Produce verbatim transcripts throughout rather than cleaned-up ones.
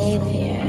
savior.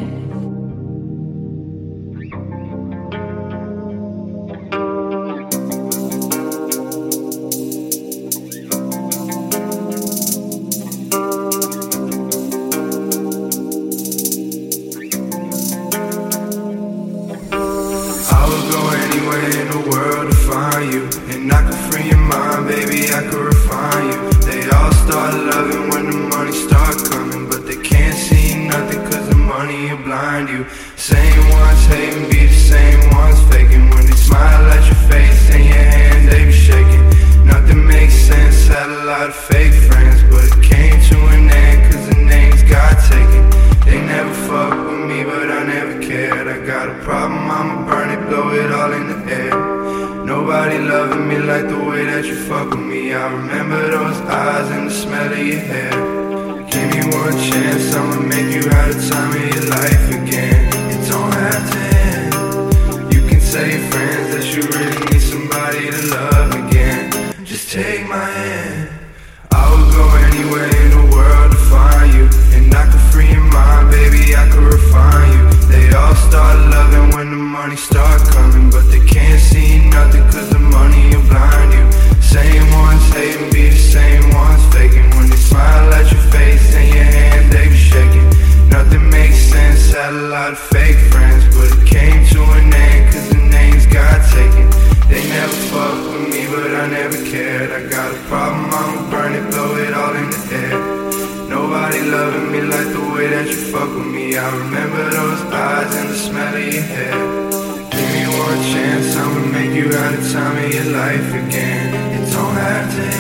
I would go anywhere in the world to find you, and I could free your mind, baby, I could refine you. They all start loving when the money start coming, but they can't see nothing cause the money will blind you. Same ones hating be the same ones faking. When they smile at your face and your hand they be shaking. Nothing makes sense, had a lot of fake friends, but it came to an end cause the names got taken. They never fuck with me, but I never cared. I got a problem, I'ma burn it, blow it all in the air. Nobody loving me like the way that you fuck with me. I remember those eyes and the smell of your hair. Give me one chance, I'ma make you have the time of your life again. It don't have to end. You can say friends that you really need somebody to love again. Just take my hand. I would go anywhere in the world to find you, and I could free your mind, baby, I could refine you. They all start loving when the money start coming, but they can't see nothing cause the money will blind you. Same ones hating be the same ones faking. When they smile at your face and your hand they be shaking. Nothing makes sense, had a lot of fake friends, but it came to an end cause the names got taken. They never fuck with me, but I never cared. I got a problem, I'ma burn it, blow it all in the air. Nobody loving me like the way that you fuck with me. I remember those eyes and the smell of your hair. Give me one chance, I'ma make you have the time of your life again. It don't have to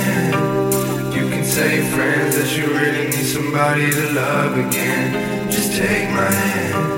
end. You can say friends that you really need somebody to love again. Just take my hand.